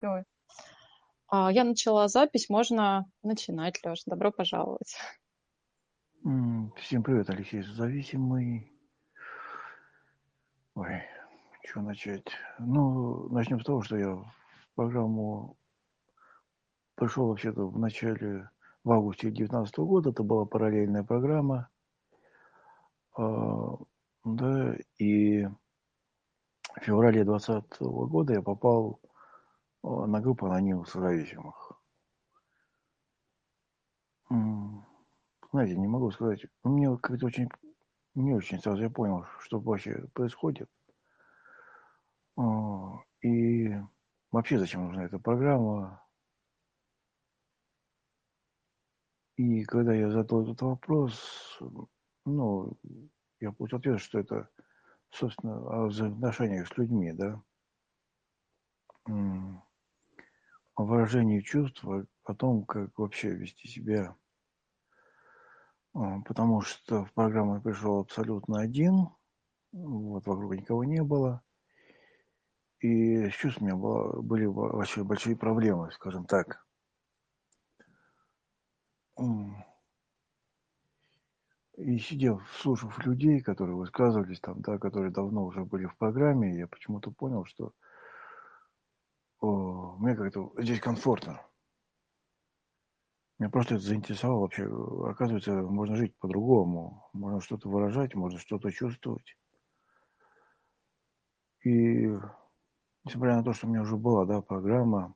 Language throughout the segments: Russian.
Всё. Я начала запись, можно начинать, Лёш. Добро пожаловать. Всем привет, Алексей Зависимый. Ой, что начать? Ну, начнем с того, что я в программу пришел вообще-то в августе 2019 года. Это была параллельная программа. А, да, и в феврале 2020 года я попал на группу анонимных зависимых. М, Знаете, не могу сказать. Мне вот как-то очень не очень сразу я понял, что вообще происходит. И вообще зачем нужна эта программа. И когда я задал этот вопрос, ну, я получил ответ, что это, собственно, о взаимоотношениях с людьми, да, М, о выражении чувств, о том, как вообще вести себя. Потому что в программу я пришел абсолютно один, вот, вокруг никого не было. И с чувствами были вообще большие проблемы, скажем так. М, И сидев, слушав людей, которые высказывались там, да, которые давно уже были в программе, я почему-то понял, что мне как-то здесь комфортно. Меня просто это заинтересовало вообще. Оказывается, можно жить по-другому. Можно что-то выражать, можно что-то чувствовать. И несмотря на то, что у меня уже была, да, программа,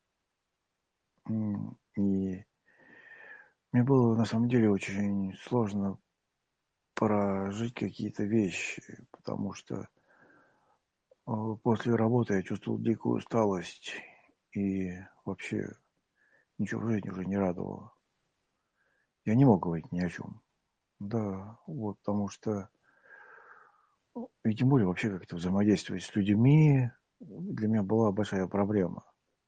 и мне было на самом деле очень сложно прожить какие-то вещи, потому что после работы я чувствовал дикую усталость и вообще ничего в жизни уже не радовало. Я не мог говорить ни о чем. Да, вот, потому что и тем более вообще как-то взаимодействовать с людьми для меня была большая проблема.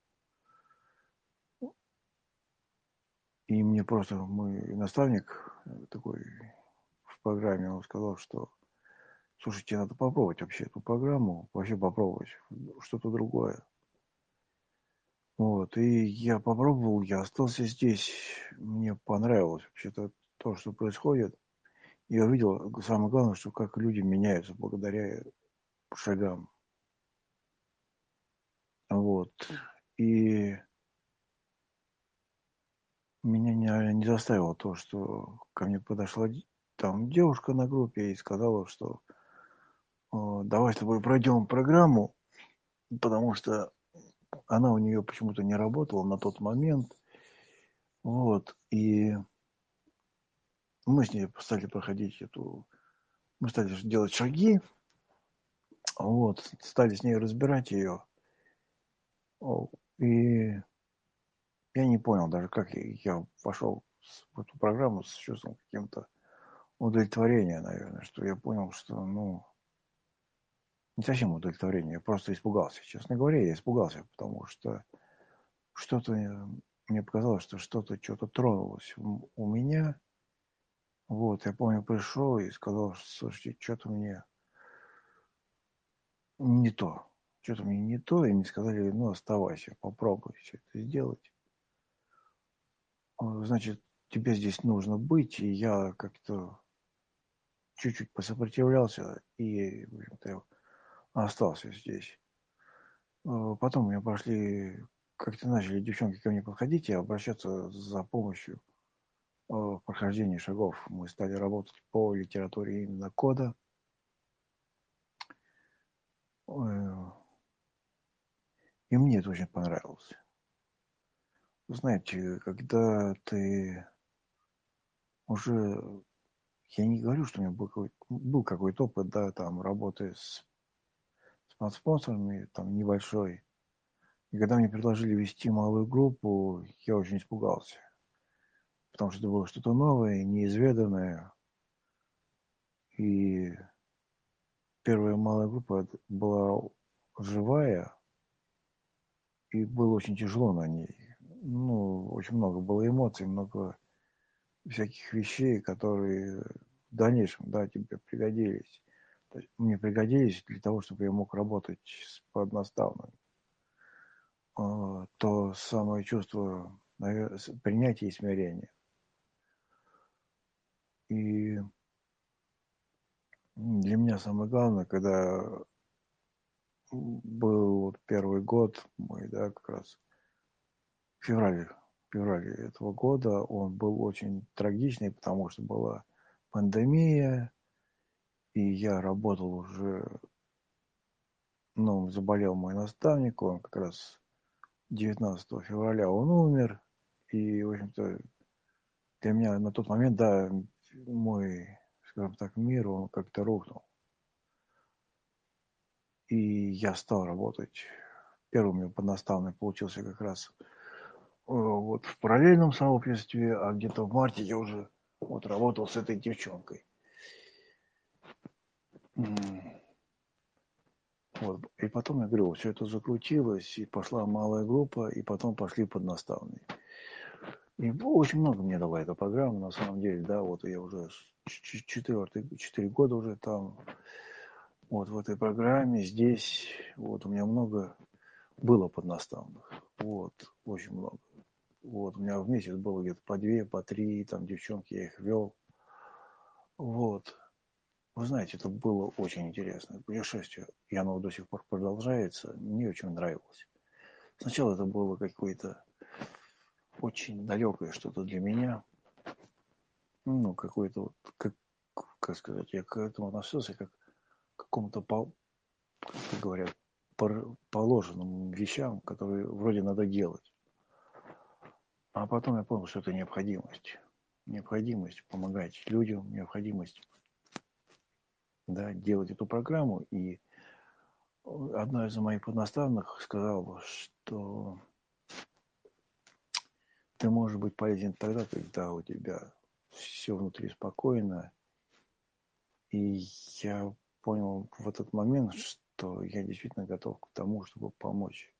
И мне просто мой наставник такой в программе, он сказал, что слушай, тебе надо попробовать вообще эту программу, вообще попробовать что-то другое. Вот, и я попробовал, я остался здесь, мне понравилось вообще-то то, что происходит. Я увидел, самое главное, что как люди меняются благодаря шагам. Вот. И меня не заставило то, что ко мне подошла там девушка на группе и сказала, что давай с тобой пройдем программу, потому что она у нее почему-то не работала на тот момент. Вот. И мы с ней стали проходить мы стали делать шаги, вот, стали с ней разбирать ее. И я не понял даже, как я вошел в эту программу с чувством каким-то удовлетворения, наверное, что я понял, что, ну, не совсем удовлетворение, я просто испугался. Честно говоря, я испугался, потому что что-то мне показалось, что что-то тронулось у меня. Вот, я помню, пришел и сказал, что, слушайте, что-то мне не то. Что-то мне не то, и мне сказали, ну, оставайся, попробуй все это сделать. Значит, тебе здесь нужно быть, и я как-то чуть-чуть посопротивлялся и, в общем-то, остался здесь. Потом у меня пошли, как-то начали девчонки ко мне подходить и обращаться за помощью в прохождении шагов. Мы стали работать по литературе именно кода. Э, И мне это очень понравилось. Знаете, когда ты уже... Я не говорю, что у меня был какой-то опыт, да, там, работы с спонсорами, там, небольшой. И когда мне предложили вести малую группу, я очень испугался. Потому что это было что-то новое, неизведанное. И первая малая группа была живая, и было очень тяжело на ней. Ну, очень много было эмоций, много всяких вещей, которые в дальнейшем, да, тебе пригодились. То есть мне пригодились для того, чтобы я мог работать с поднаставным. то самое чувство принятия и смирения. И для меня самое главное, когда был вот первый год мой, да, как раз в феврале этого года, он был очень трагичный, потому что была пандемия, и я работал уже, ну, заболел мой наставник, он как раз 19 февраля он умер, и, в общем-то, для меня на тот момент, да, мой, скажем так, мир, он как-то рухнул. И я стал работать. Первый у меня поднаставный получился как раз вот в параллельном сообществе, а где-то в марте я уже вот работал с этой девчонкой. Вот. И потом, я говорю, все это закрутилось, и пошла малая группа, и потом пошли поднаставные. И очень много мне дала эта программа, на самом деле, да, вот я уже 4 года уже там, вот в этой программе, здесь, вот у меня много было поднаставных, вот, очень много. Вот, у меня в месяц было где-то по 2, по 3, там, девчонки, я их вел. Вот. Вы знаете, это было очень интересное путешествие, и оно до сих пор продолжается. Мне очень нравилось. Сначала это было какое-то очень далекое что-то для меня. Ну, какое-то вот, как сказать, я к этому относился как к какому-то, как говорят, положенным вещам, которые вроде надо делать. А потом я понял, что это необходимость. Необходимость помогать людям, необходимость, да, делать эту программу. И одна из моих поднаставных сказала, что ты можешь быть полезен тогда, когда у тебя все внутри спокойно. И я понял в этот момент, что я действительно готов к тому, чтобы помочь.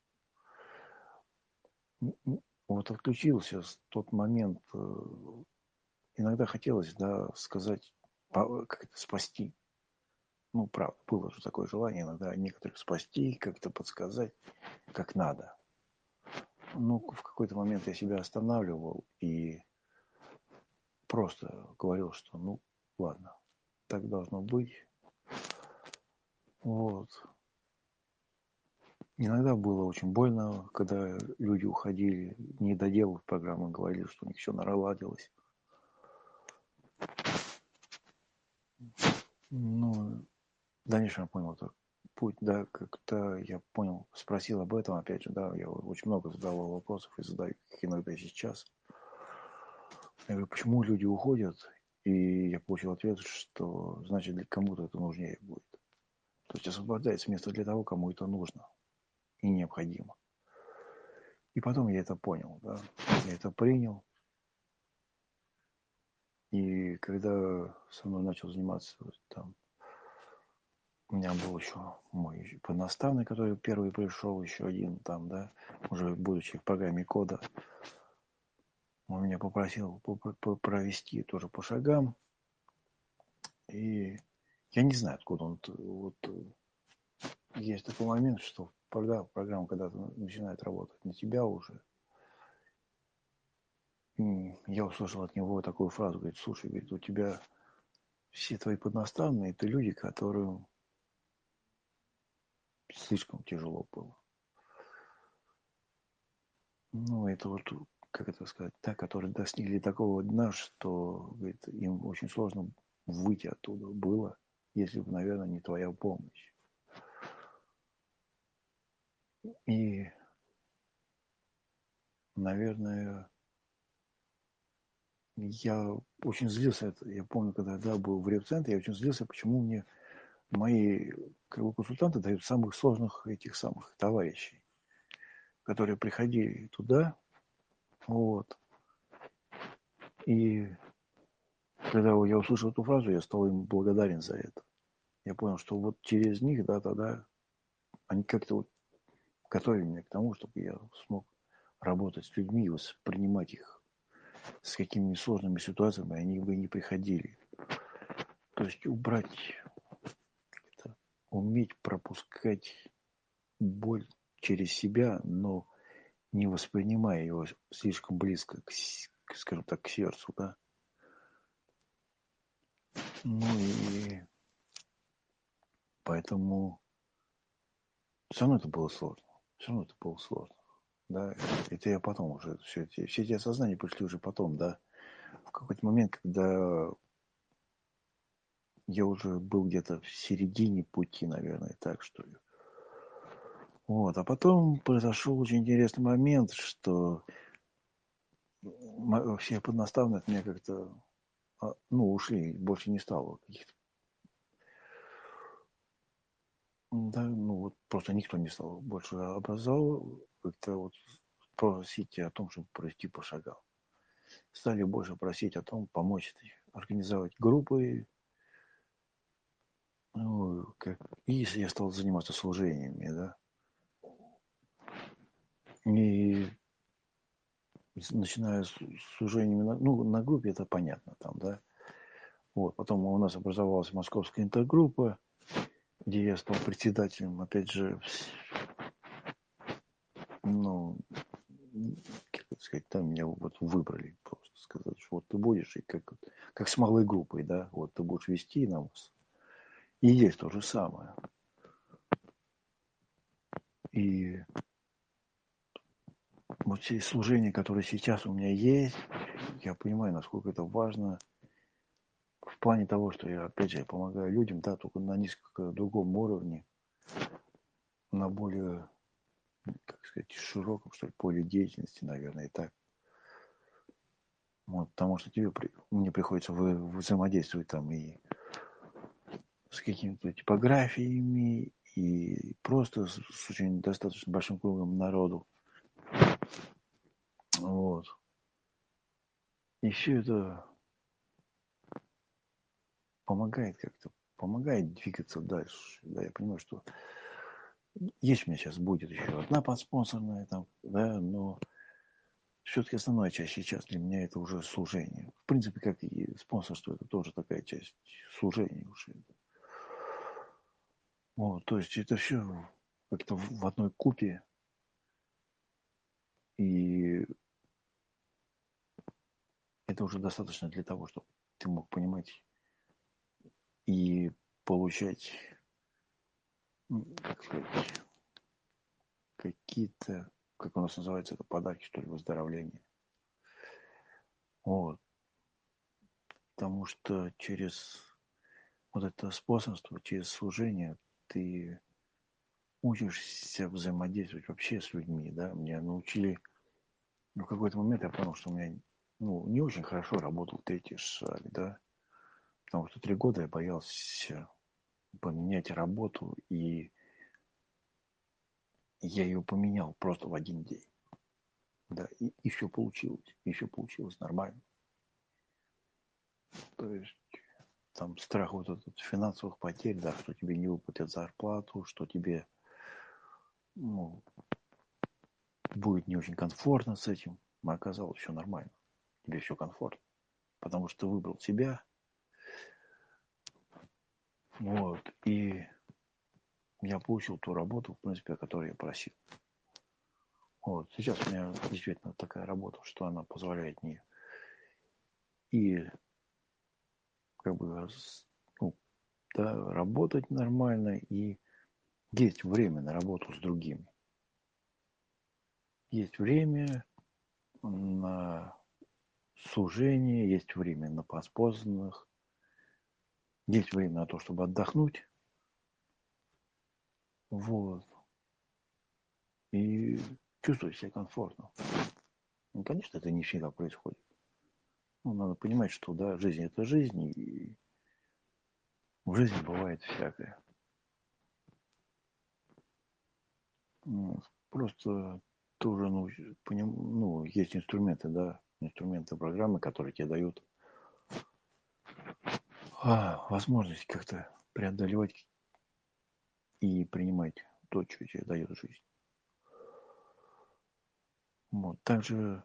Вот отключился в тот момент. Иногда хотелось, да, сказать, как это, спасти. Ну, правда, было же такое желание иногда некоторых спасти, как-то подсказать, как надо. Ну, в какой-то момент я себя останавливал и просто говорил, что, ну, ладно, так должно быть. Вот. Иногда было очень больно, когда люди уходили, не доделав программы, говорили, что у них все наладилось. Ну, в дальнейшем я понял, это путь, да, как-то я понял, спросил об этом, опять же, да, я очень много задавал вопросов и задаю их иногда сейчас. Я говорю, почему люди уходят? И я получил ответ, что значит для кому-то это нужнее будет. То есть освобождается место для того, кому это нужно и необходимо. И потом я это понял, да, я это принял. И когда со мной начал заниматься, там, у меня был еще мой поднаставный, который первый пришел, еще один там, да, уже будучи в программе кода, он меня попросил провести тоже по шагам. И я не знаю, откуда он, вот, есть такой момент, что программа когда-то начинает работать на тебя уже. Я услышал от него такую фразу, говорит, слушай, говорит, у тебя все твои поднаставные, это люди, которым слишком тяжело было. Ну, это вот, как это сказать, да, которые достигли такого дна, что, говорит, им очень сложно выйти оттуда было, если бы, наверное, не твоя помощь. И, наверное, я очень злился. Я помню, когда да, был в реп-центре, я очень злился, почему мне мои как бы, консультанты дают самых сложных этих самых товарищей, которые приходили туда, вот. И когда я услышал эту фразу, я стал им благодарен за это. Я понял, что вот через них, да, тогда они как-то вот готовили меня к тому, чтобы я смог работать с людьми и воспринимать их, с какими сложными ситуациями они бы не приходили. То есть убрать, это, уметь пропускать боль через себя, но не воспринимая его слишком близко, скажем так, к сердцу, да. Ну и поэтому все равно это было сложно. Все равно это было сложно. Да, это я потом уже, все эти осознания пришли уже потом, да. В какой-то момент, когда я уже был где-то в середине пути, наверное, так что ли. Вот, а потом произошел очень интересный момент, что все поднаставные от меня как-то, ну, ушли, больше не стало каких-то. Да, ну вот просто никто не стал больше образовывать, как-то вот просить о том, чтобы пройти пошагал. Стали больше просить о том, помочь организовать группы. Ну, и если я стал заниматься служениями, да. И начиная с служениями, ну, на группе это понятно там, да. Вот, потом у нас образовалась московская интергруппа, где я стал председателем, опять же, ну, как это сказать, там меня вот выбрали просто сказать, что вот ты будешь, и как с малой группой, да, вот ты будешь вести нас. И здесь то же самое. И вот все служения, которые сейчас у меня есть, я понимаю, насколько это важно в плане того, что я, опять же, помогаю людям, да, только на несколько другом уровне, на более, как сказать, широком, что ли, поле деятельности, наверное, и так. Вот, потому что мне приходится взаимодействовать там и с какими-то типографиями, и просто с очень достаточно большим кругом народу. Вот. И все это помогает как-то, помогает двигаться дальше. Да, я понимаю, что есть у меня сейчас будет еще одна подспонсорная, там, да, но все-таки основная часть сейчас для меня это уже служение. В принципе, как и спонсорство, это тоже такая часть служения уже. Вот, то есть это все как-то в одной купе, и это уже достаточно для того, чтобы ты мог понимать и получать, как сказать, какие-то, как у нас называется, это подарки, что ли, выздоровления. Вот. Потому что через вот это способство, через служение ты учишься взаимодействовать вообще с людьми, да. Меня научили, в какой-то момент я понял, что у меня, ну, не очень хорошо работал третий шаг, да. Потому что 3 года я боялся поменять работу, и я ее поменял просто в один день. Да, и все получилось. И все получилось нормально. То есть там страх вот этот финансовых потерь, да, что тебе не выплатят зарплату, что тебе, ну, будет не очень комфортно с этим. Но оказалось все нормально. Тебе все комфортно. Потому что ты выбрал себя. Вот. И я получил ту работу, в принципе, о которой я просил. Вот. Сейчас у меня действительно такая работа, что она позволяет мне и как бы, ну, да, работать нормально, и есть время на работу с другими. Есть время на служение, есть время на поспособных, есть время на то, чтобы отдохнуть. Вот. И чувствовать себя комфортно. Ну, конечно, это не всегда происходит. Ну, надо понимать, что, да, жизнь это жизнь, и в жизни бывает всякое. Ну, просто тоже, ну, есть инструменты, да, инструменты программы, которые тебе дают возможность как-то преодолевать и принимать то, что тебе дает жизнь. Вот. Также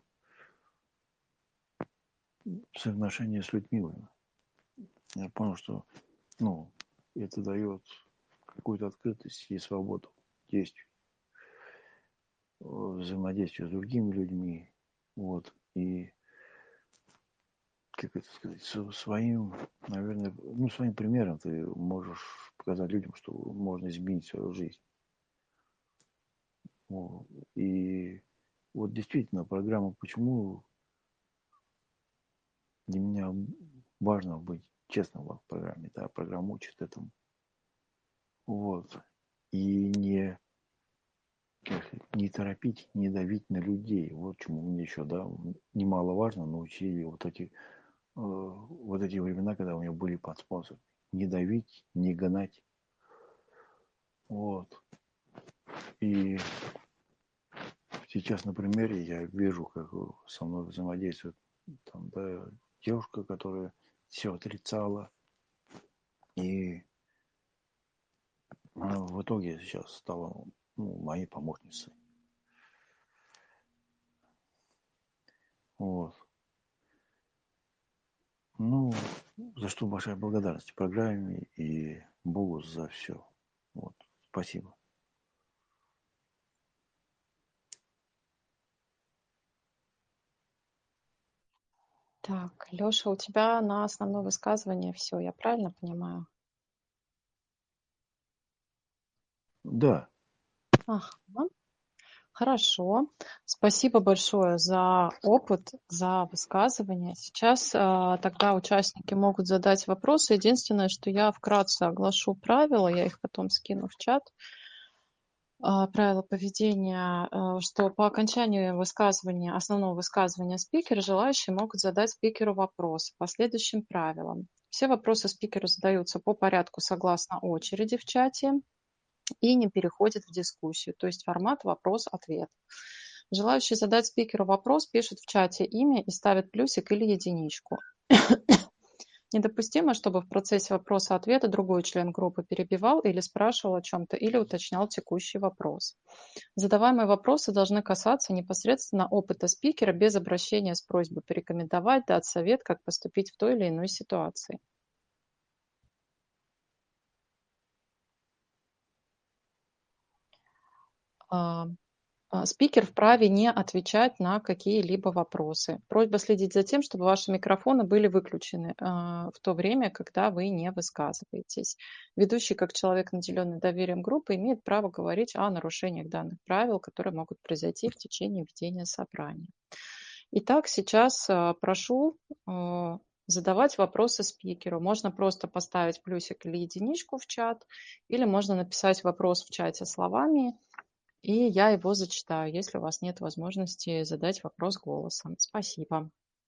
соотношение с людьми. Я понял, что, ну, это дает какую-то открытость и свободу действий. взаимодействию с другими людьми. Вот. И, как это сказать, своим, наверное, ну, своим примером ты можешь показать людям, что можно изменить свою жизнь. Вот. И вот действительно программа «Почему» для меня важно быть честным в программе. Да, программа учит этому. Вот. И не торопить, не давить на людей. Вот чему мне еще, да, немаловажно научили вот эти времена, когда у меня были подспонсоры. Не давить, не гнать. Вот. И сейчас на примере я вижу, как со мной взаимодействует там, да, девушка, которая все отрицала. И она в итоге сейчас стала, ну, моей помощницей. Вот. Ну, за что большая благодарность программе и Богу за все. Вот. Спасибо. Так, Лёша, у тебя на основное высказывание все, я правильно понимаю? Да, Ага, хорошо. Спасибо большое за опыт, за высказывание. Сейчас тогда участники могут задать вопросы. Единственное, что я вкратце оглашу правила, я их потом скину в чат. Правила поведения, что по окончании высказывания, основного высказывания спикера, желающие могут задать спикеру вопрос по следующим правилам. Все вопросы спикеру задаются по порядку согласно очереди в чате и не переходят в дискуссию, то есть формат вопрос-ответ. Желающие задать спикеру вопрос пишут в чате имя и ставят плюсик или единичку. Недопустимо, чтобы в процессе вопроса-ответа другой член группы перебивал или спрашивал о чем-то, или уточнял текущий вопрос. Задаваемые вопросы должны касаться непосредственно опыта спикера без обращения с просьбой порекомендовать, дать совет, как поступить в той или иной ситуации. А, Спикер вправе не отвечать на какие-либо вопросы. Просьба следить за тем, чтобы ваши микрофоны были выключены в то время, когда вы не высказываетесь. Ведущий, как человек, наделенный доверием группы, имеет право говорить о нарушениях данных правил, которые могут произойти в течение ведения собрания. Итак, сейчас прошу задавать вопросы спикеру. Можно просто поставить плюсик или единичку в чат, или можно написать вопрос в чате словами, и я его зачитаю, если у вас нет возможности задать вопрос голосом. Спасибо.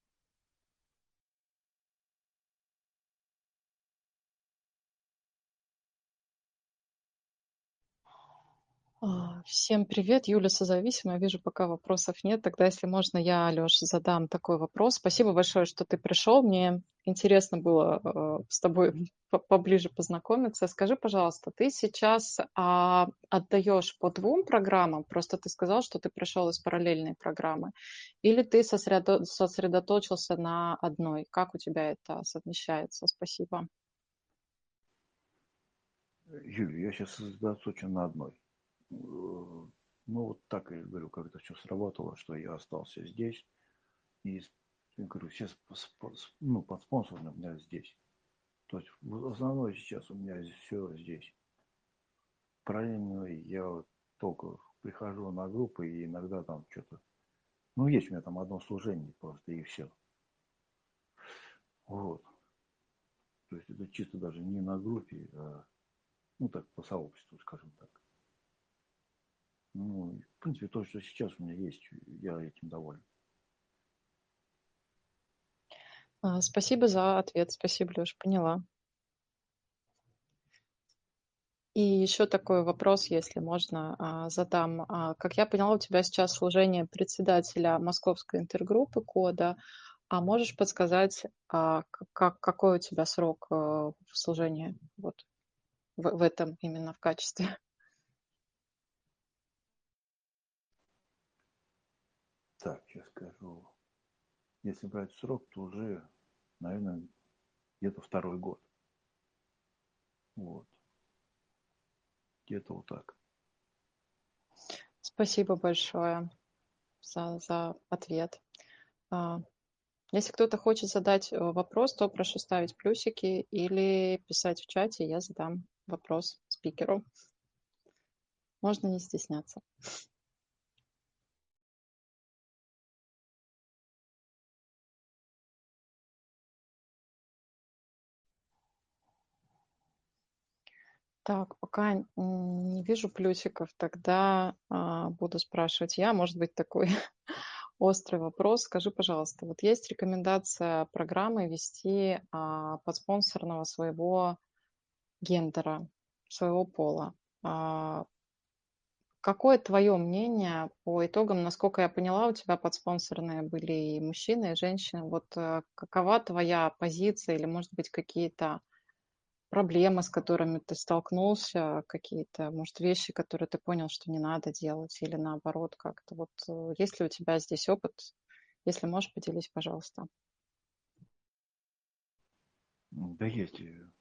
Всем привет, Юля Созависимая. Вижу, пока вопросов нет. Тогда, если можно, я, Алёш, задам такой вопрос. Спасибо большое, что ты пришел. Мне интересно было с тобой поближе познакомиться. Скажи, пожалуйста, ты сейчас отдаешь по двум программам? Просто ты сказал, что ты пришел из параллельной программы. Или ты сосредоточился на одной? Как у тебя это совмещается? Спасибо. Юля, я сейчас сосредоточен на одной. Ну, вот так я говорю, как это все сработало, что я остался здесь. И, я говорю, все ну, подспонсорно у меня здесь. То есть основное сейчас у меня все здесь. Параллельно я вот только прихожу на группы и иногда там что-то. Ну, есть у меня там одно служение просто и все. Вот. То есть это чисто даже не на группе, а ну так по сообществу, скажем так. Ну, в принципе, то, что сейчас у меня есть, я этим доволен. Спасибо за ответ. Спасибо, Лёш, поняла. И еще такой вопрос, если можно, задам. Как я поняла, у тебя сейчас служение председателя Московской интергруппы кода. А можешь подсказать, какой у тебя срок служения вот в этом именно в качестве? Так, сейчас скажу. Если брать срок, то уже, наверное, где-то второй год. Вот. Где-то вот так. Спасибо большое за ответ. А, Если кто-то хочет задать вопрос, то прошу ставить плюсики или писать в чате, я задам вопрос спикеру. Можно не стесняться. Так, пока не вижу плюсиков, тогда буду спрашивать я. Может быть, такой острый вопрос. Скажи, пожалуйста, вот есть рекомендация программы вести подспонсорного своего гендера, своего пола. А, Какое твое мнение по итогам? Насколько я поняла, у тебя подспонсорные были и мужчины, и женщины. Вот какова твоя позиция или, может быть, какие-то проблемы, с которыми ты столкнулся, какие-то, может, вещи, которые ты понял, что не надо делать, или наоборот как-то. Вот есть ли у тебя здесь опыт? Если можешь, поделись, пожалуйста. Да есть.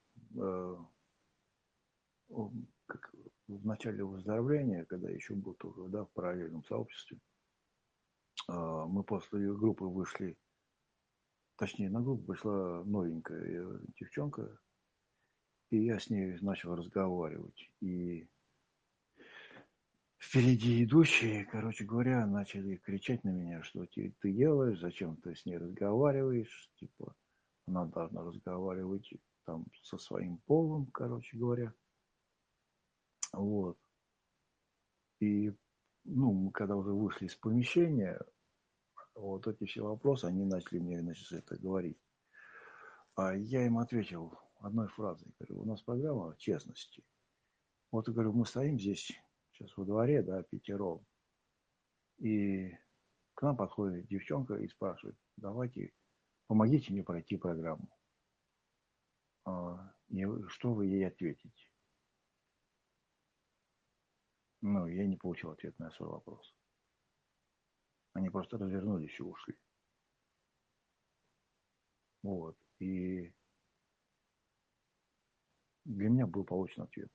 Как в начале выздоровления, когда еще был только, да, в параллельном сообществе, мы после группы вышли, точнее, на группу пришла новенькая девчонка, и я с ней начал разговаривать. И впереди идущие, короче говоря, начали кричать на меня, что ты делаешь, зачем ты с ней разговариваешь, типа, она должна разговаривать там со своим полом, короче говоря. Вот. И, ну, мы когда уже вышли из помещения, вот эти все вопросы, они начали мне, значит, это говорить. А я им ответил одной фразой. Говорю, у нас программа честности. Вот, говорю, мы стоим здесь сейчас во дворе, да, пятером. И к нам подходит девчонка и спрашивает, давайте, помогите мне пройти программу. И что вы ей ответите? Ну, я не получил ответ на свой вопрос. Они просто развернулись и ушли. Вот. И для меня был получен ответ.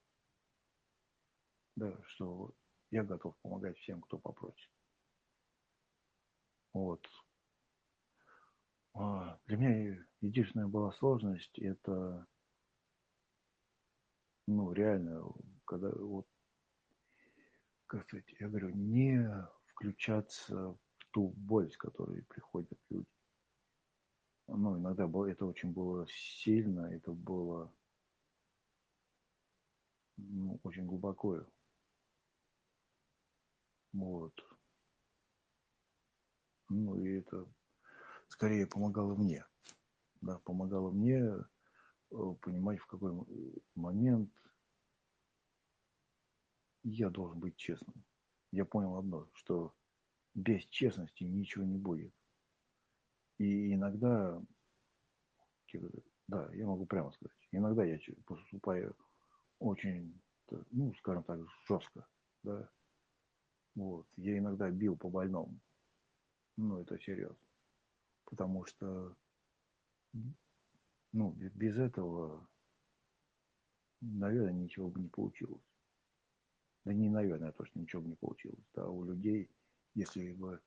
Да, что я готов помогать всем, кто попросит. Вот. Для меня единственная была сложность, это, ну, реально, когда, вот, как сказать, я говорю, не включаться в ту боль, с которой приходят люди. Ну, иногда это очень было сильно, это было, ну, очень глубоко. Вот. Ну, и это скорее помогало мне. Да, помогало мне понимать, в какой момент я должен быть честным. Я понял одно, что без честности ничего не будет. И иногда, да, я могу прямо сказать, иногда я поступаю очень, ну, скажем так, жестко, да. Вот. Я иногда бил по больному. Ну, это серьезно. Потому что, ну, без этого, наверное, ничего бы не получилось. Да не, наверное, точно ничего бы не получилось. Да, у людей, если бы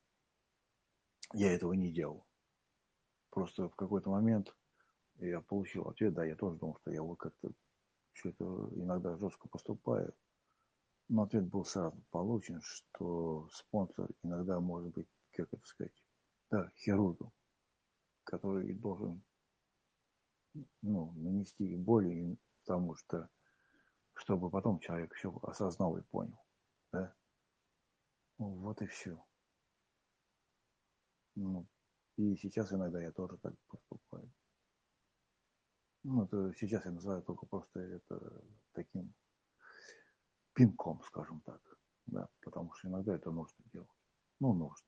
я этого не делал. Просто в какой-то момент я получил ответ, да, я тоже думал, что я вот как-то все это иногда жестко поступаю. Но ответ был сразу получен, что спонсор иногда может быть, как это сказать, да, хирургом, который должен, ну, нанести боль, потому что, чтобы потом человек все осознал и понял. Да? Ну, вот и все. Ну, и сейчас иногда я тоже так поступаю. Ну, это сейчас я называю только просто это таким пинком, скажем так. Да, потому что иногда это нужно делать. Ну, нужно.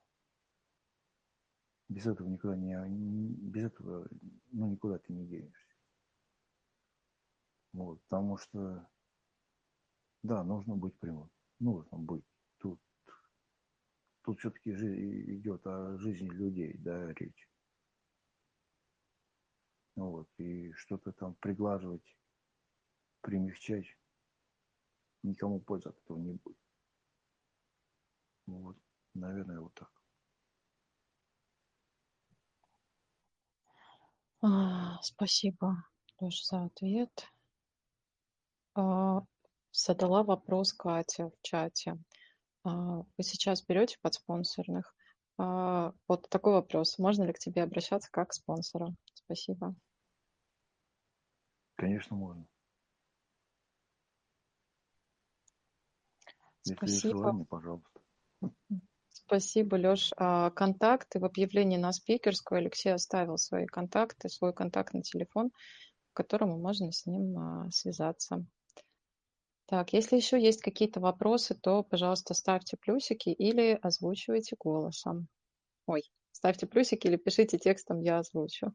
Без этого никуда без этого, ну, никуда ты не денешься. Вот, потому что, да, нужно быть прямым. Нужно быть. Тут, тут все-таки идет о жизни людей, да, речь. Вот, и что-то там приглаживать, примягчать, никому пользы от этого не будет. Вот, наверное, вот так. Спасибо, Лёш, за ответ. А, Задала вопрос Катя в чате. Вы сейчас берете подспонсорных? Вот такой вопрос. Можно ли к тебе обращаться как к спонсору? Спасибо. Конечно, можно. Если есть Спасибо. желание, пожалуйста. Спасибо, Лёш. Контакты в объявлении на спикерскую Алексей оставил свои контакты, свой контактный телефон, по которому можно с ним связаться. Так, если еще есть какие-то вопросы, то, пожалуйста, ставьте плюсики или озвучивайте голосом. Ой, ставьте плюсики или пишите текстом, я озвучу.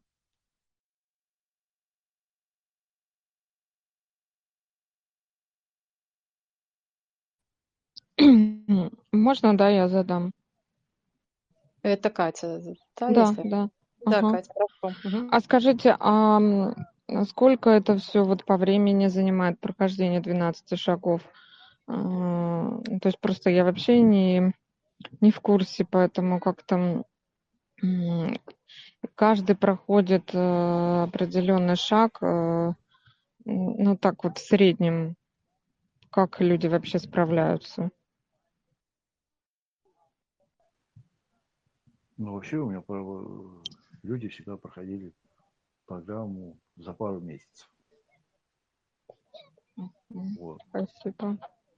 Можно, да, я задам? Это Катя, да, Да, если... да. Да, Ага. Катя, хорошо. Мгм. А скажите, сколько это все вот по времени занимает прохождение 12 шагов? То есть просто я вообще не в курсе, поэтому как-то каждый проходит определенный шаг, ну так вот в среднем, как люди вообще справляются? Ну, вообще у меня люди всегда проходили программу за пару месяцев. Вот. Спасибо.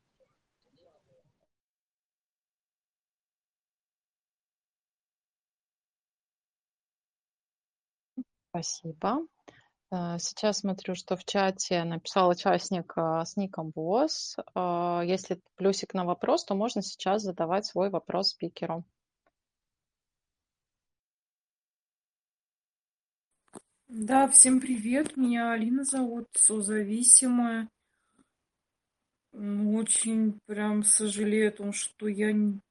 Спасибо. Сейчас смотрю, что в чате написал участник с ником ВОЗ. Если плюсик на вопрос, то можно сейчас задавать свой вопрос спикеру. Да, всем привет. Меня Алина зовут, созависимая. Очень прям сожалею о том, что я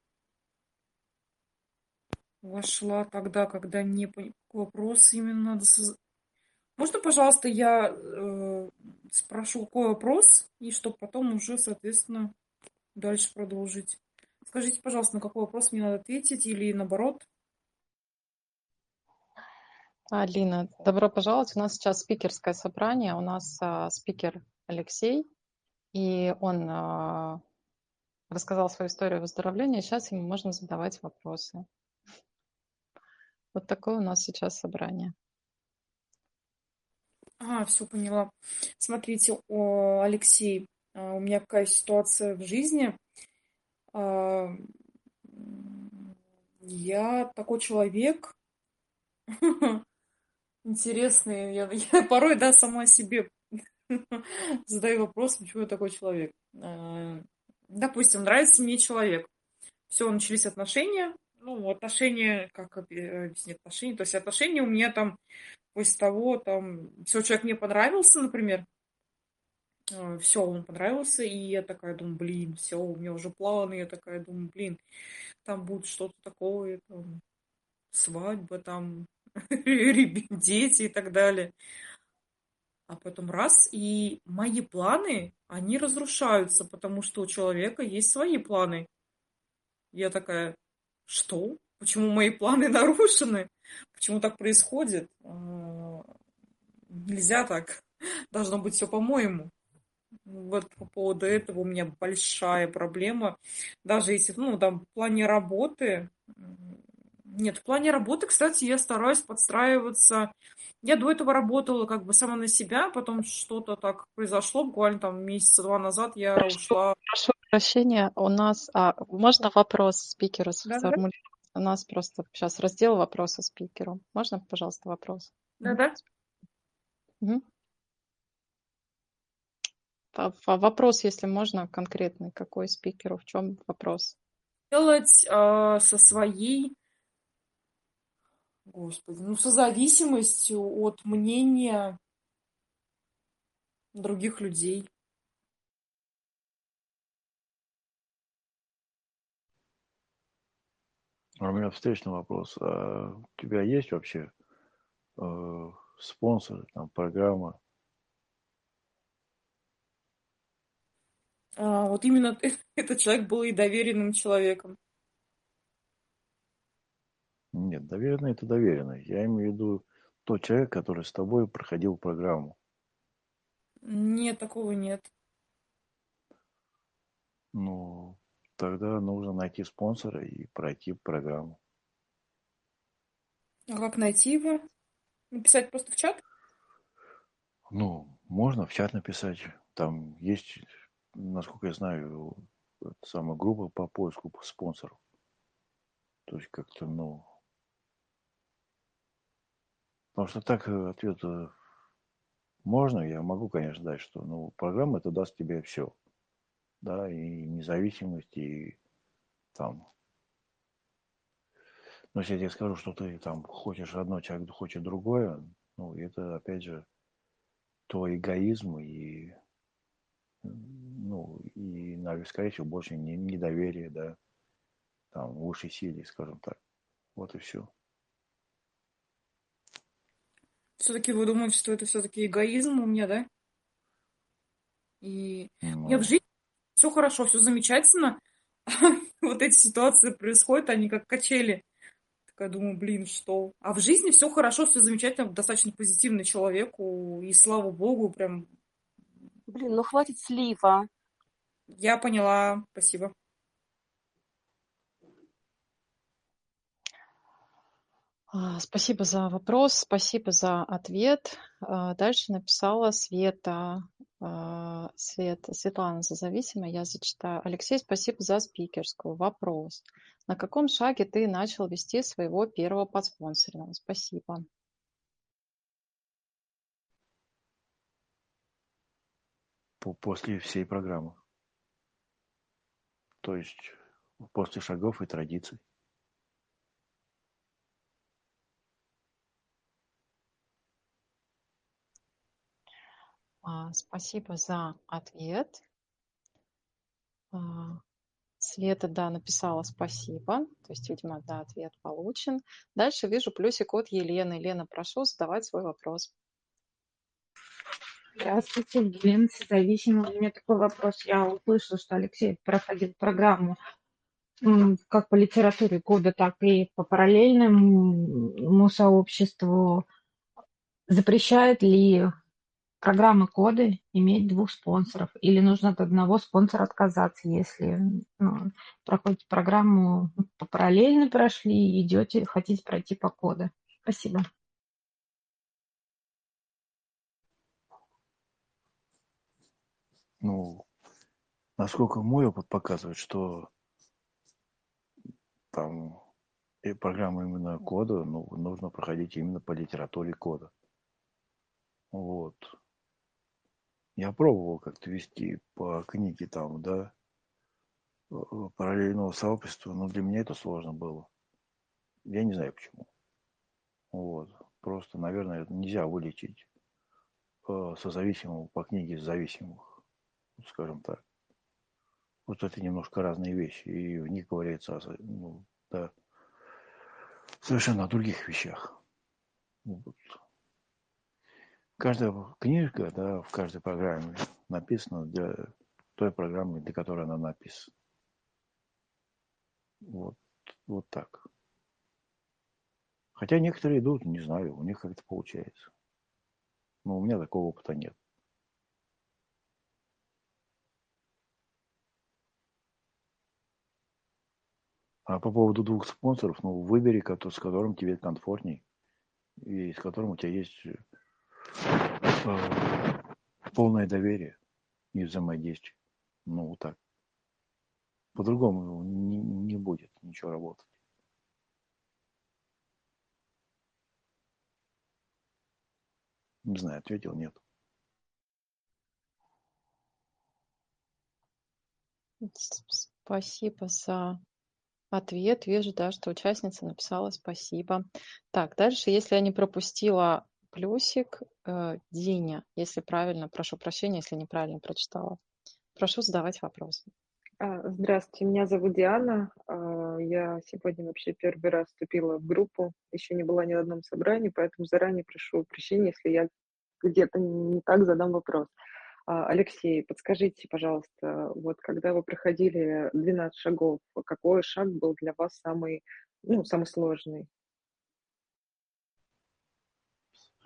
вошла тогда, когда не вопрос именно надо Можно, пожалуйста, я спрошу, какой вопрос, и чтобы потом уже, соответственно, дальше продолжить. Скажите, пожалуйста, на какой вопрос мне надо ответить или наоборот? Алина, добро пожаловать. У нас сейчас спикерское собрание. У нас спикер Алексей, и он рассказал свою историю выздоровления. Сейчас ему можно задавать вопросы. Вот такое у нас сейчас собрание. Ага, все поняла. Смотрите, Алексей, у меня какая ситуация в жизни. А, Я такой человек интересный. Я порой, да, сама себе задаю вопрос, почему я такой человек. Допустим, нравится мне человек. Все, начались отношения. Ну, отношения, как объяснить отношения? То есть отношения у меня там после того, там, все, человек мне понравился, например, все, он понравился, и я такая думаю, блин, все, у меня уже планы, я такая думаю, блин, там будет что-то такое, там, свадьба, там, дети и так далее. А потом раз, и мои планы, они разрушаются, потому что у человека есть свои планы. Я такая, что? Почему мои планы нарушены? Почему так происходит? Нельзя так. Должно быть все по-моему. Вот по поводу этого у меня большая проблема. Даже если, ну, там, в плане работы. Нет, в плане работы, кстати, я стараюсь подстраиваться. Я до этого работала как бы сама на себя, потом что-то так произошло, буквально там месяца два назад я ушла. Прошу прощения, у нас... можно вопрос спикеру Да-да-да. сформулировать? У нас просто сейчас раздел вопроса спикеру. Можно, пожалуйста, вопрос? Да-да. Мгм. Вопрос, если можно, конкретный. Какой спикеру? В чем вопрос? Делать со своей, господи, ну, созависимостью от мнения других людей. А у меня встречный вопрос. У тебя есть вообще спонсор, там, программа? Вот именно этот человек был и доверенным человеком. Нет, доверенный это доверенный. Я имею в виду тот человек, который с тобой проходил программу. Нет, такого нет. Ну, тогда нужно найти спонсора и пройти программу. А как найти его? Написать просто в чат? Ну, можно в чат написать. Там есть, насколько я знаю, самая группа по поиску спонсоров. То есть как-то, ну... Потому что так ответ можно, я могу, конечно, дать, что ну, программа это даст тебе все. Да, и независимость, и там... Но если я тебе скажу, что ты там хочешь одно, человек хочет другое, ну, это, опять же, твой эгоизм и, ну, и, скорее всего, больше недоверие, да, там, высшей силе, скажем так. Вот и все. Все-таки вы думаете, что это все-таки эгоизм у меня, да? И у меня в Ну, жизни все хорошо, все замечательно. Вот эти ситуации происходят, они как качели. Такая думаю, блин, что? А в жизни все хорошо, все замечательно, достаточно позитивный человек, и слава богу, прям Блин, ну хватит слива. я поняла, спасибо. Спасибо за вопрос, спасибо за ответ. Дальше написала Света. Светлана Зазависимая, я зачитаю. Алексей, спасибо за спикерскую. Вопрос. На каком шаге ты начал вести своего первого подспонсорного? Спасибо. после всей программы. То есть после шагов и традиций. Спасибо за ответ. Света, да, написала спасибо. То есть, видимо, да, ответ получен. Дальше вижу плюсик от Елены. Лена, прошу задавать свой вопрос. Здравствуйте, Елена Созависимая. У меня такой вопрос. Я услышала, что Алексей проходил программу как по литературе года, так и по параллельному сообществу. Запрещает ли программы коды иметь двух спонсоров? Или нужно от одного спонсора отказаться, если проходите программу по параллельно прошли, идете, хотите пройти по коду? Спасибо. Ну, насколько мой опыт показывает, что там и программу именно кода, ну, нужно проходить именно по литературе кода. Вот. Я пробовал как-то вести по книге там, да, параллельного сообщества, но для меня это сложно было. Я не знаю почему. Вот. Просто, наверное, это нельзя вылечить созависимого по книге зависимых, скажем так. Вот это немножко разные вещи, и в них говорится ну, да, совершенно о других вещах. Вот. Каждая книжка, да, в каждой программе написана для той программы, для которой она написана. Вот, вот так. Хотя некоторые идут, не знаю, у них как-то получается. Но у меня такого опыта нет. А по поводу двух спонсоров, ну, выбери, с которым тебе комфортней и с которым у тебя есть полное доверие и взаимодействие. Ну, вот так. По-другому не будет ничего работать. Не знаю, ответил, нет. Спасибо за ответ. Вижу, да, что участница написала спасибо. Так, дальше, если я не пропустила плюсик, Диня, если правильно, прошу прощения, если неправильно прочитала. Прошу задавать вопросы. Здравствуйте, меня зовут Диана. Я сегодня вообще первый раз вступила в группу, еще не была ни на одном собрании, поэтому заранее прошу прощения, если я где-то не так задам вопрос. Алексей, подскажите, пожалуйста, вот когда вы проходили 12 шагов, какой шаг был для вас самый, ну, самый сложный?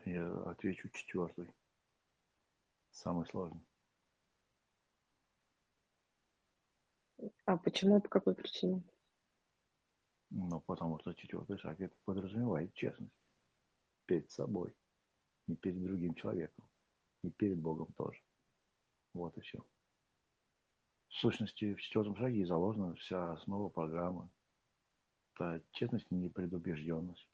Я отвечу четвертый. Самый сложный. А почему, по какой причине? Ну, потому что четвертый шаг это подразумевает честность перед собой, и перед другим человеком, и перед Богом тоже. Вот и все. В сущности, в четвертом шаге и заложена вся основа программы. Это честность и непредубежденность.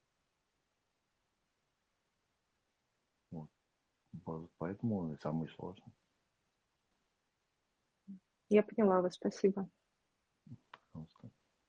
Вот. Поэтому он и самый сложный. Я поняла вас, спасибо. Пожалуйста.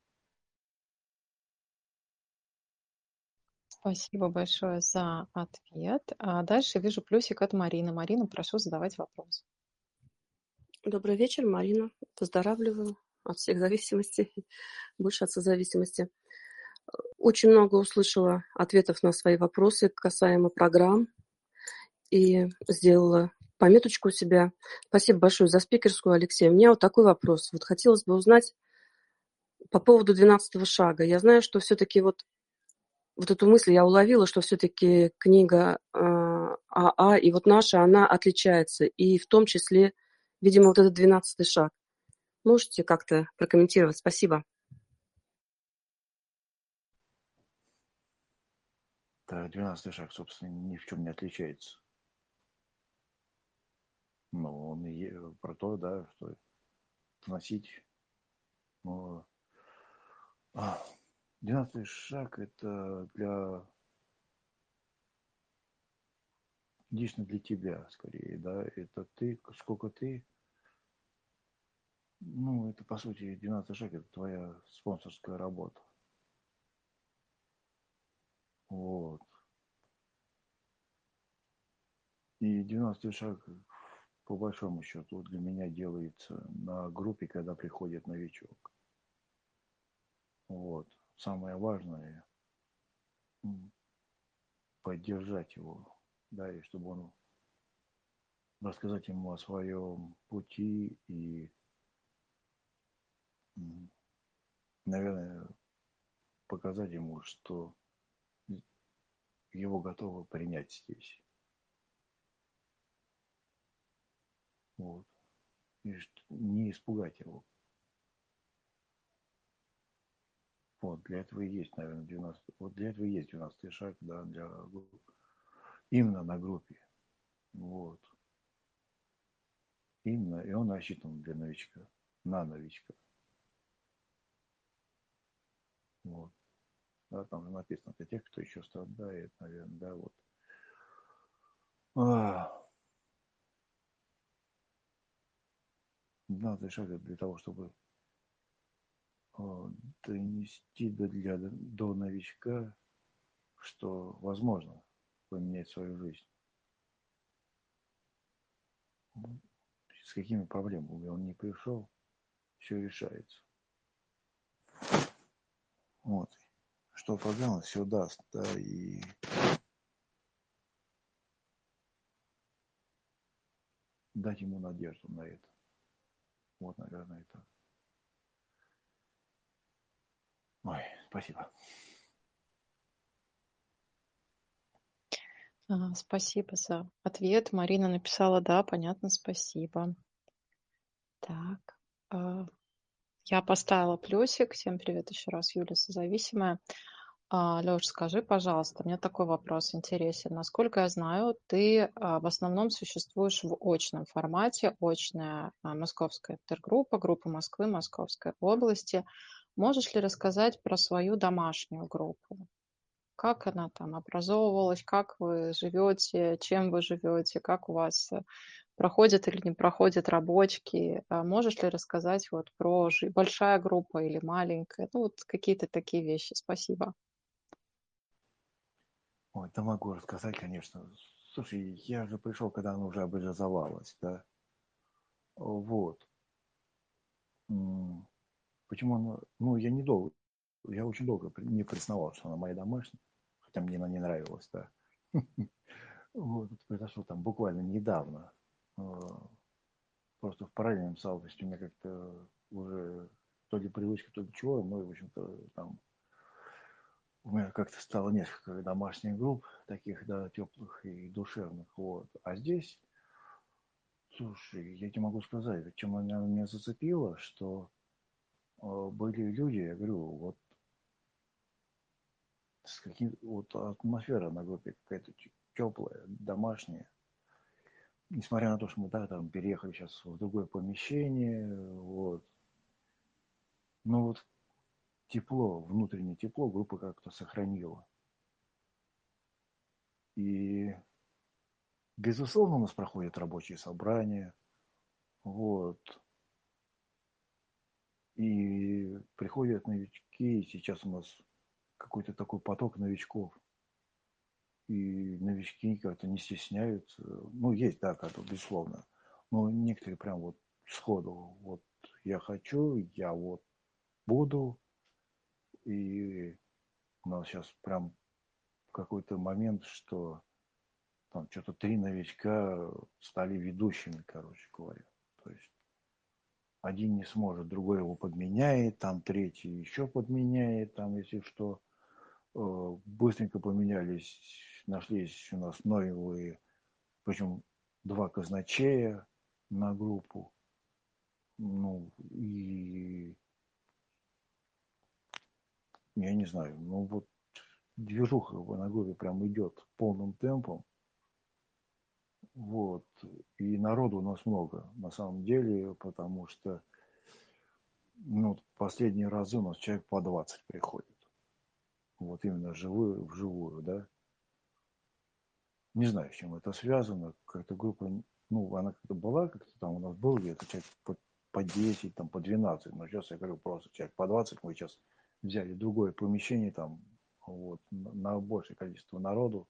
Спасибо большое за ответ. А дальше вижу плюсик от Марины. Марина, прошу задавать вопрос. Добрый вечер, Марина. Поздравляю от всех зависимостей, больше от созависимости. Очень много услышала ответов на свои вопросы касаемо программ и сделала пометочку у себя. Спасибо большое за спикерскую, Алексей. У меня вот такой вопрос. Вот хотелось бы узнать по поводу 12 шага. Я знаю, что все-таки вот эту мысль я уловила, что все-таки книга АА и вот наша, она отличается. И в том числе, видимо, вот этот 12 шаг. Можете как-то прокомментировать? Спасибо. Да, 12-й шаг, собственно, ни в чем не отличается. Ну, он и про то, да, что вносить. Ну, 12-й шаг это лично для тебя, скорее, да, это ты, сколько ты, ну, это, по сути, 12-й шаг, это твоя спонсорская работа. Вот. И 12-й шаг, по большому счету, для меня делается на группе, когда приходит новичок. Вот. Самое важное поддержать его, да, и чтобы он рассказать ему о своем пути и, наверное, показать ему, что его готовы принять здесь. Вот. И не испугать его. Вот, для этого и есть, наверное, 12. Вот для этого и есть 12-й шаг, да, для именно на группе. Вот. Именно, и он рассчитан для новичка, на новичка. Вот. Да, там же написано для тех, кто еще страдает, наверное, да, вот. 12-й шаг для того, чтобы донести до новичка, что возможно поменять свою жизнь. С какими проблемами он не пришел, все решается. Вот. Что программа все даст, да, и дать ему надежду на это. Вот, наверное, это. Ой, спасибо. Спасибо за ответ. Марина написала, да, понятно, спасибо. Так, я поставила плюсик. Всем привет еще раз, Юля Созависимая. Лёш, скажи, пожалуйста, у меня такой вопрос интересен. Насколько я знаю, ты в основном существуешь в очном формате, очная московская интергруппа, группа Москвы, Московской области. Можешь ли рассказать про свою домашнюю группу? Как она там образовывалась, как вы живете, чем вы живете, как у вас проходят или не проходят рабочки? Можешь ли рассказать вот про большая группа или маленькая? Ну, вот какие-то такие вещи. Спасибо. Ой, да могу рассказать, конечно. Слушай, я же пришел, когда она уже образовалась, да. Вот. Почему она... Ну, я очень долго не признавал, что она моя домашняя, хотя мне она не нравилась, да. Вот, это произошло там буквально недавно. Просто в параллельном сообществе у меня как-то уже то ли привычка, то ли чего, ну, и, в общем-то, там меня как-то стало несколько домашних групп, таких, да, теплых и душевных, вот. А здесь, слушай, я тебе могу сказать, чем она меня зацепила, что были люди, я говорю, вот с каким вот атмосфера на группе какая-то теплая, домашняя. Несмотря на то, что мы, да, там переехали сейчас в другое помещение, вот. Но вот тепло, внутреннее тепло группа как-то сохранила. И, безусловно, у нас проходят рабочие собрания, вот. И приходят новички, и сейчас у нас какой-то такой поток новичков. И новички как-то не стесняются. Ну, есть, да, как-то, безусловно. Но некоторые прям вот сходу, вот я хочу, я вот буду. И у нас сейчас прям какой-то момент, что там что-то 3 новичка стали ведущими, короче говоря. То есть один не сможет, другой его подменяет, там третий еще подменяет, там если что. Быстренько поменялись, нашлись у нас новые, причем 2 казначея на группу. Ну, и я не знаю, ну вот движуха на группе прям идет полным темпом. Вот. И народу у нас много, на самом деле, потому что ну, последние разы у нас человек по 20 приходит. Вот именно вживую, да. Не знаю, с чем это связано. Какая-то группа, ну, она как-то была, как-то там у нас был где-то человек по 10, там, по 12. Но сейчас я говорю просто человек по 20. Мы сейчас взяли другое помещение там, вот, на большее количество народу.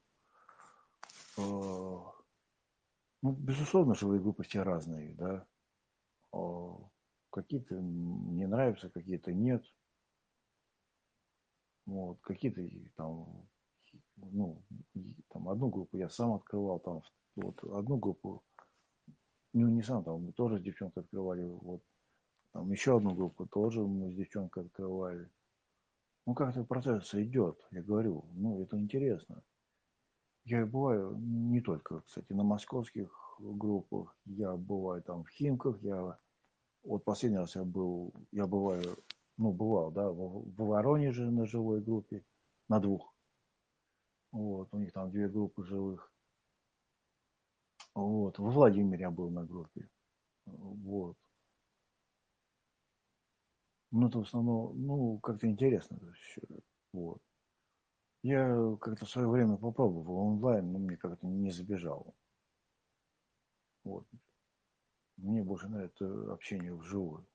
Ну, безусловно, живые группы все разные, да. Какие-то мне нравятся, какие-то нет. Вот, какие-то там, ну, там одну группу я сам открывал, там вот одну группу, ну не сам, там мы тоже с девчонкой открывали, вот там еще одну группу тоже мы с девчонкой открывали. Ну как-то процесс идет, я говорю, ну это интересно. Я бываю не только, кстати, на московских группах, я бываю там в Химках, я вот последний раз я бываю, ну бывал, да, в Воронеже на живой группе, на 2. Вот, у них там 2 группы живых. Вот, во Владимире я был на группе. Вот. Ну, это в основном, ну, как-то интересно. Вот. Я как-то в свое время попробовал онлайн, но мне как-то не забежало. Вот. Мне больше нравится общение вживую.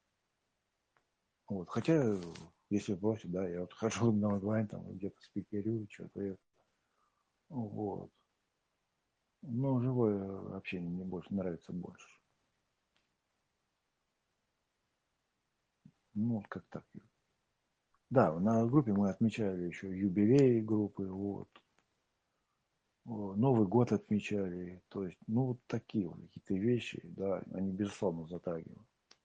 Вот. Хотя, если просят, да, я вот хожу на онлайн, там где-то спикерю, что-то. Вот. Но живое общение мне больше нравится больше. Ну, как так. Да, на группе мы отмечали еще юбилей группы, вот. Новый год отмечали. То есть, ну, вот такие вот какие-то вещи, да, они, безусловно, затрагивают.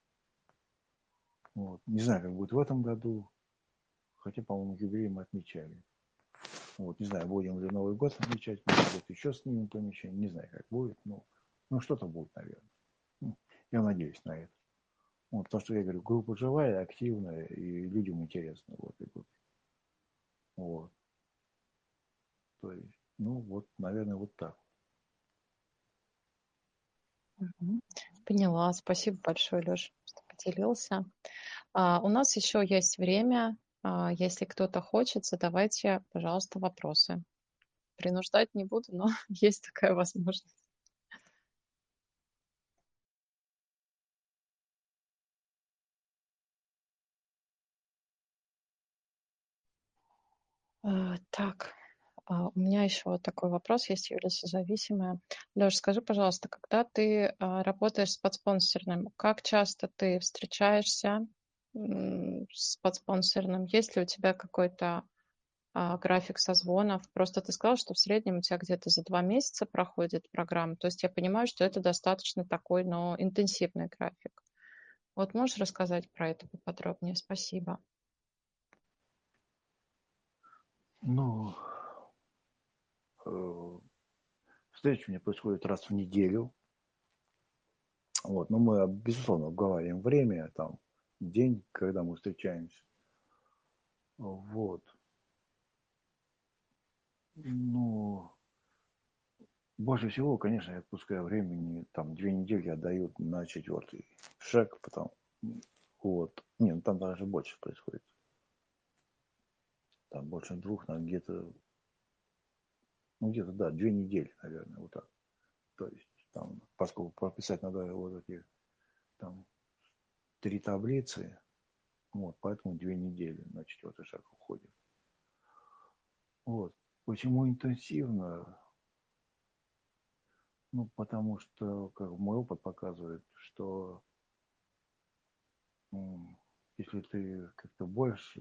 Вот. Не знаю, как будет в этом году, хотя, по-моему, юбилей мы отмечали. Вот, не знаю, будем ли Новый год отмечать, может быть, еще снимем помещение, не знаю, как будет, но ну, что-то будет, наверное. Я надеюсь на это. Вот, то, что я говорю, группа живая, активная, и людям интересно в этой группе. Вот. То есть, ну, вот, наверное, вот так. Мгм. Поняла. Спасибо большое, Лёш, что поделился. У нас еще есть время. Если кто-то хочет, задавайте, пожалуйста, вопросы. Принуждать не буду, но есть такая возможность. Так, у меня еще вот такой вопрос есть, Юлия Созависимая. Лёш, скажи, пожалуйста, когда ты работаешь с подспонсорным, как часто ты встречаешься с подспонсорным? Есть ли у тебя какой-то график созвонов? Просто ты сказал, что в среднем у тебя где-то за 2 месяца проходит программа. То есть я понимаю, что это достаточно такой, но интенсивный график. Вот можешь рассказать про это поподробнее? Спасибо. Ну, встреча у меня происходит раз в неделю. Вот, но мы, безусловно, обговариваем время, там, день, когда мы встречаемся. Вот. Ну, больше всего, конечно, я отпускаю времени, там, 2 недели отдаю на 4-й шаг, потом, вот. Не, ну там даже больше происходит. Там больше 2, наверное, где-то, ну, где-то, да, 2 недели, наверное, вот так. То есть, там, поскольку прописать надо вот эти, там, 3 таблицы, вот, поэтому 2 недели на 4-й шаг уходит. Вот. Почему интенсивно? Ну, потому что, как мой опыт показывает, что если ты как-то больше,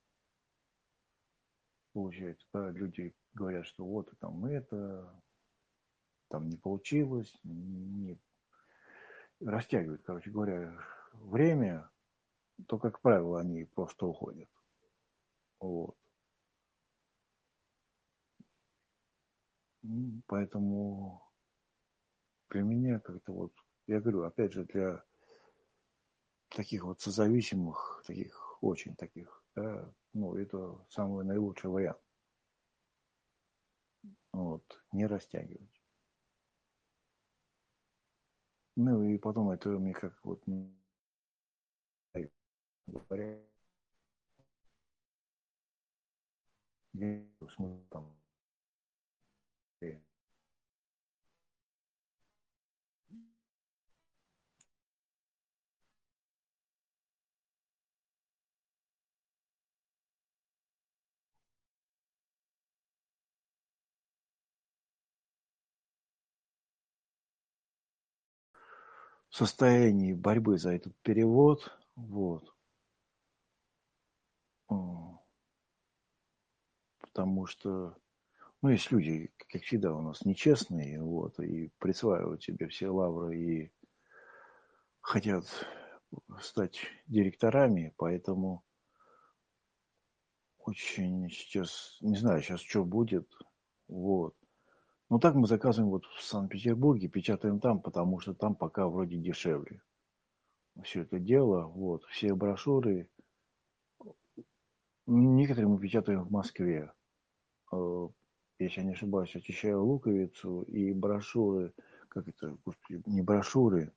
получается, да, люди говорят, что вот там это, там не получилось, не растягивают, короче говоря, время, то, как правило, они просто уходят. Вот. Поэтому для меня как-то вот, я говорю, опять же, для таких вот созависимых, таких, очень таких, да, ну, это самый наилучший вариант. Вот, не растягивать. Ну, и потом это мне как вот, говоря, смысл там, состоянии борьбы за этот перевод, вот, потому что, ну, есть люди, как всегда, у нас нечестные, вот, и присваивают себе все лавры и хотят стать директорами, поэтому очень сейчас, не знаю, сейчас что будет, вот. Но так мы заказываем вот в Санкт-Петербурге, печатаем там, потому что там пока вроде дешевле. Все это дело, вот, все брошюры. Некоторые мы печатаем в Москве. Если я не ошибаюсь, очищаю луковицу и брошюры, как это, господи, не брошюры,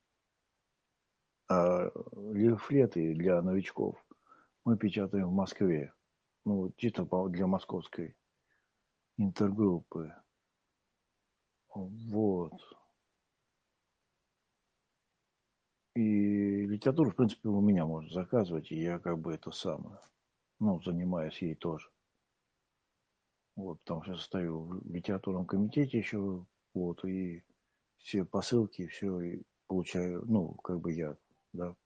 а лифлеты для новичков мы печатаем в Москве. Ну, чисто для московской интергруппы. Вот. И литературу, в принципе, у меня можно заказывать, и я как бы это самое, ну, занимаюсь ей тоже. Вот, потому что я состою в литературном комитете еще, вот, и все посылки, все и получаю, ну, как бы я, да.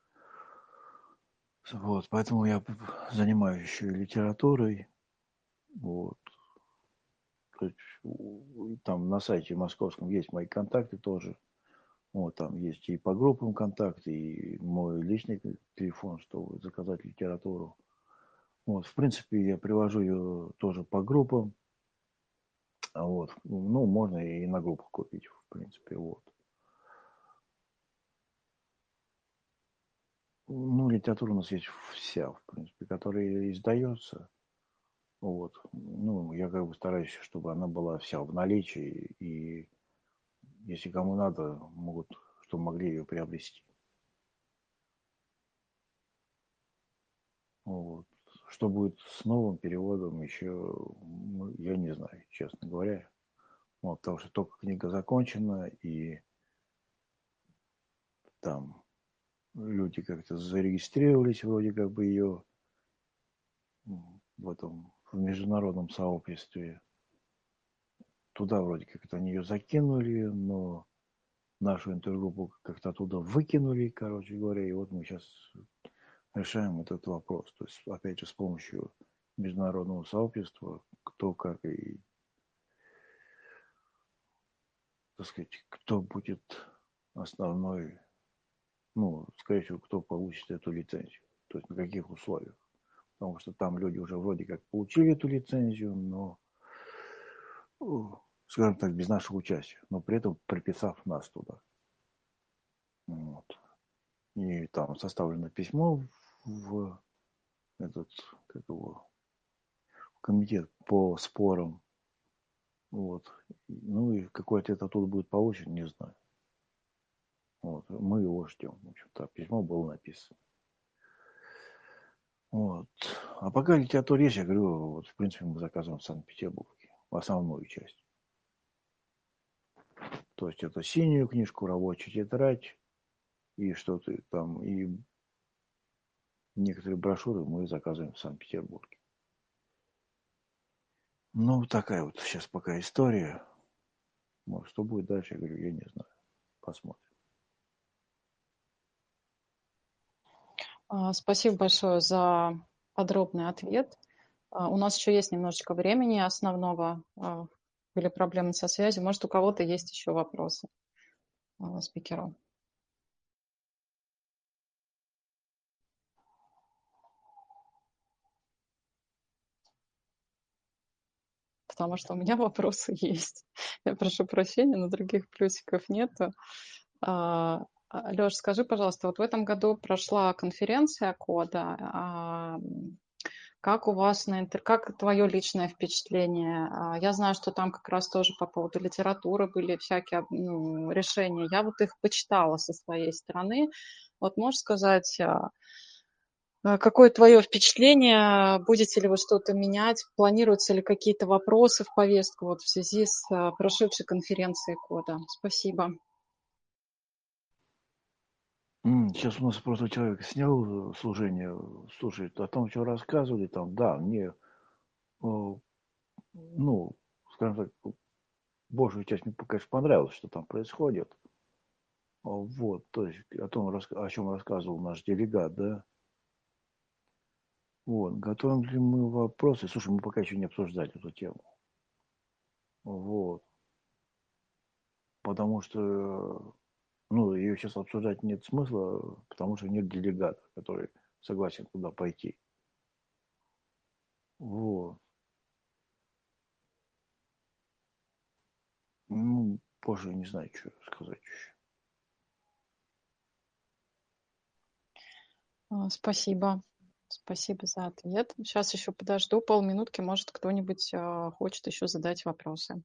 Вот, поэтому я занимаюсь еще и литературой, вот. То есть, там на сайте московском есть мои контакты тоже. Вот, там есть и по группам контакты, и мой личный телефон, чтобы заказать литературу. Вот, в принципе, я привожу ее тоже по группам. Вот, ну, можно и на группах купить, в принципе, вот. Ну, литература у нас есть вся, в принципе, которая издается. Вот. Ну, я как бы стараюсь, чтобы она была вся в наличии, и если кому надо, могут, чтобы могли ее приобрести. Вот. Что будет с новым переводом, еще я не знаю, честно говоря. Вот, потому что только книга закончена, и там люди как-то зарегистрировались, вроде как бы ее в этом в международном сообществе. Туда вроде как-то они ее закинули, но нашу интергруппу как-то оттуда выкинули, короче говоря, и вот мы сейчас решаем этот вопрос. То есть, опять же, с помощью международного сообщества, кто как и, так сказать, кто будет основной, ну, скорее всего, кто получит эту лицензию, то есть на каких условиях. потому что там люди уже вроде как получили эту лицензию, но, скажем так, без нашего участия, но при этом приписав нас туда. Вот. И там составлено письмо в этот, как его, комитет по спорам. Вот. Ну и какой ответ оттуда будет получен, не знаю. Вот. Мы его ждем. В общем-то, письмо было написано. Вот. А пока летят речь, я говорю, вот, в принципе, мы заказываем в Санкт-Петербурге основную часть. То есть это синюю книжку, рабочую тетрадь и что-то там, и некоторые брошюры мы заказываем в Санкт-Петербурге. Ну, такая вот сейчас пока история. Может, что будет дальше, я говорю, я не знаю. Посмотрим. Спасибо большое за подробный ответ. У нас еще есть немножечко времени основного. Были проблемы со связью. Может, у кого-то есть еще вопросы спикеру? Потому что у меня вопросы есть. Я прошу прощения, но других плюсиков нету. Лёш, скажи, пожалуйста, вот в этом году прошла конференция кода. Как у вас как твое личное впечатление? Я знаю, что там как раз тоже по поводу литературы были всякие решения. Я вот их почитала со своей стороны. Вот можешь сказать, какое твое впечатление? Будете ли вы что-то менять? Планируются ли какие-то вопросы в повестку вот в связи с прошедшей конференцией кода? Спасибо. Сейчас у нас просто человек снял служение, слушает о том, что рассказывали там, да, мне, ну, скажем так, большую часть мне, конечно, понравилось, что там происходит. Вот, то есть о чем рассказывал наш делегат, да. Вот, готовим ли мы вопросы? Слушай, мы пока еще не обсуждали эту тему. Вот. Потому что, ну, ее сейчас обсуждать нет смысла, потому что нет делегата, который согласен туда пойти. Вот. Ну, позже не знаю, что сказать еще. Спасибо. Спасибо за ответ. Сейчас еще подожду полминутки, может, кто-нибудь хочет еще задать вопросы.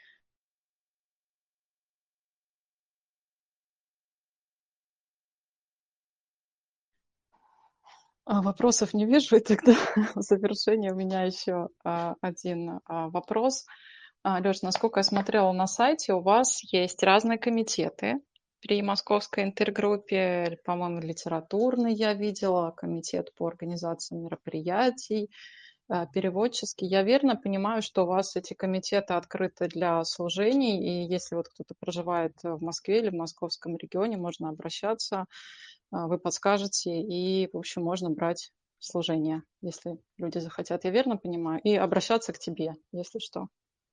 Вопросов не вижу, и тогда в завершение у меня еще один вопрос. Лёш, насколько я смотрела на сайте, у вас есть разные комитеты при Московской интергруппе, по-моему, литературный я видела, комитет по организации мероприятий, переводческий. Я верно понимаю, что у вас эти комитеты открыты для служений, и если вот кто-то проживает в Москве или в московском регионе, можно обращаться, вы подскажете, и, в общем, можно брать служение, если люди захотят. Я верно понимаю? И обращаться к тебе, если что.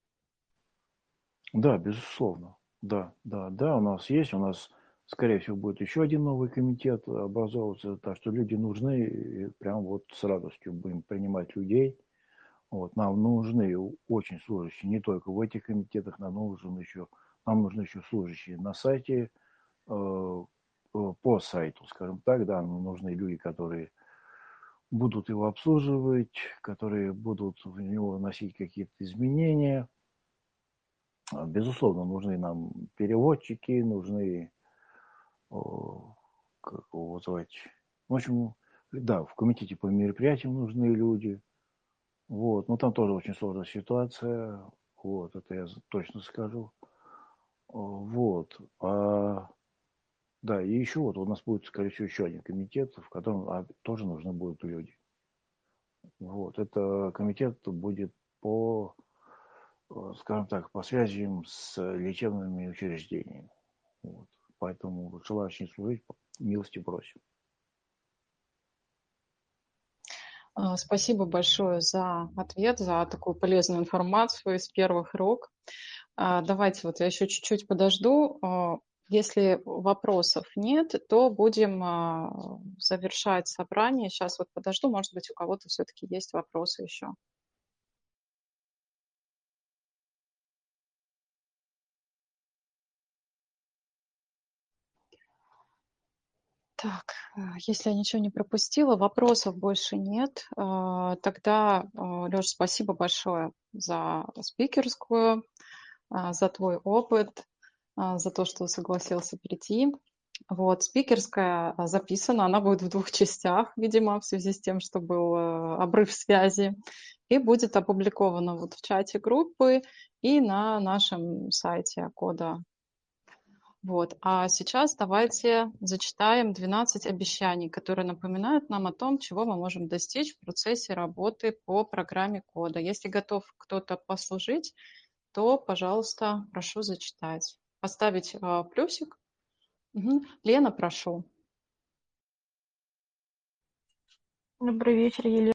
Да, безусловно. Да, у нас есть. У нас, скорее всего, будет еще один новый комитет образовываться. Так что люди нужны. И прям вот с радостью будем принимать людей. Вот, нам нужны очень служащие не только в этих комитетах, нам нужны еще служащие на сайте, по сайту, скажем так, да, нам нужны люди, которые будут его обслуживать, которые будут в него вносить какие-то изменения. Безусловно, нужны нам переводчики, нужны, как его звать, в общем, да, в комитете по мероприятиям нужны люди. Вот, но там тоже очень сложная ситуация. Вот, это я точно скажу. Вот. Да, и еще вот у нас будет, скорее всего, еще один комитет, в котором тоже нужны будут люди. Вот, это комитет будет по, скажем так, по связям с лечебными учреждениями. Вот. Поэтому желающие служить, милости просим. Спасибо большое за ответ, за такую полезную информацию из первых рук. Давайте вот я еще чуть-чуть подожду. Если вопросов нет, то будем завершать собрание. Сейчас вот подожду, может быть, у кого-то все-таки есть вопросы еще. Так, если я ничего не пропустила, вопросов больше нет. Тогда, Лёш, спасибо большое за спикерскую, за твой опыт, за то, что согласился прийти. Вот, спикерская записана, она будет в 2 частях, видимо, в связи с тем, что был обрыв связи, и будет опубликована вот в чате группы и на нашем сайте Акода. Вот. А сейчас давайте зачитаем 12 обещаний, которые напоминают нам о том, чего мы можем достичь в процессе работы по программе кода. Если готов кто-то послужить, то, пожалуйста, прошу зачитать. Поставить плюсик. Угу. Лена, прошу. Добрый вечер, Елена.